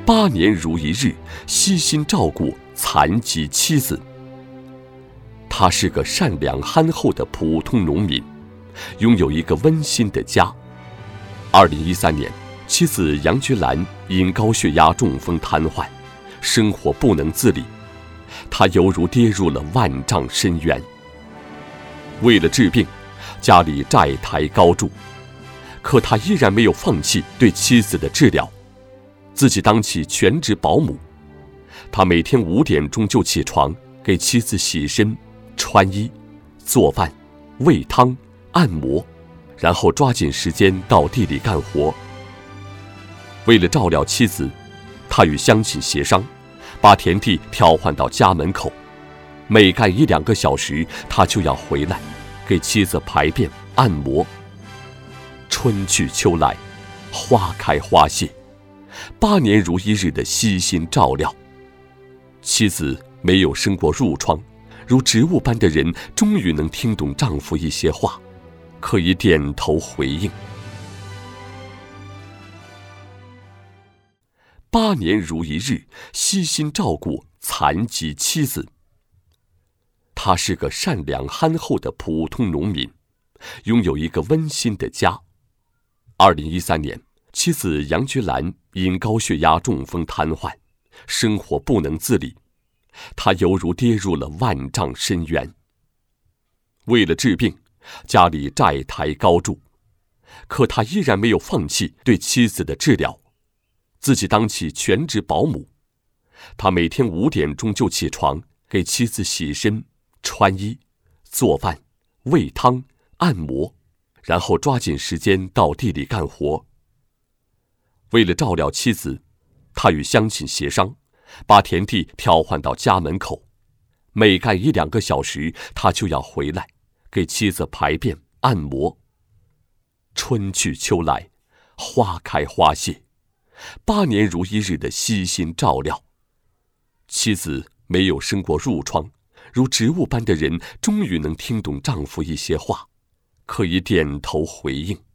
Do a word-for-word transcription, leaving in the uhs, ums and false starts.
八年如一日，悉心照顾残疾妻子。他是个善良憨厚的普通农民，拥有一个温馨的家。二零一三年，妻子杨菊兰因高血压中风瘫痪，生活不能自理，他犹如跌入了万丈深渊。为了治病，家里债台高筑，可他依然没有放弃对妻子的治疗，自己当起全职保姆。他每天五点钟就起床，给妻子洗身、穿衣、做饭、喂汤、按摩，然后抓紧时间到地里干活。为了照料妻子，他与乡亲协商，把田地调换到家门口，每干一两个小时，他就要回来，给妻子排便、按摩。春去秋来，花开花谢，八年如一日的悉心照料。妻子没有生过褥疮，如植物般的人终于能听懂丈夫一些话，可以点头回应。八年如一日，悉心照顾残疾妻子。他是个善良憨厚的普通农民，拥有一个温馨的家。二零一三年，妻子杨菊兰因高血压中风瘫痪，生活不能自理，他犹如跌入了万丈深渊。为了治病，家里债台高筑，可他依然没有放弃对妻子的治疗，自己当起全职保姆。他每天五点钟就起床，给妻子洗身、穿衣、做饭、喂汤、按摩，然后抓紧时间到地里干活。为了照料妻子，他与乡亲协商，把田地调换到家门口，每干一两个小时，他就要回来，给妻子排便、按摩。春去秋来，花开花谢，八年如一日的悉心照料。妻子没有生过褥疮，如植物般的人终于能听懂丈夫一些话，可以点头回应。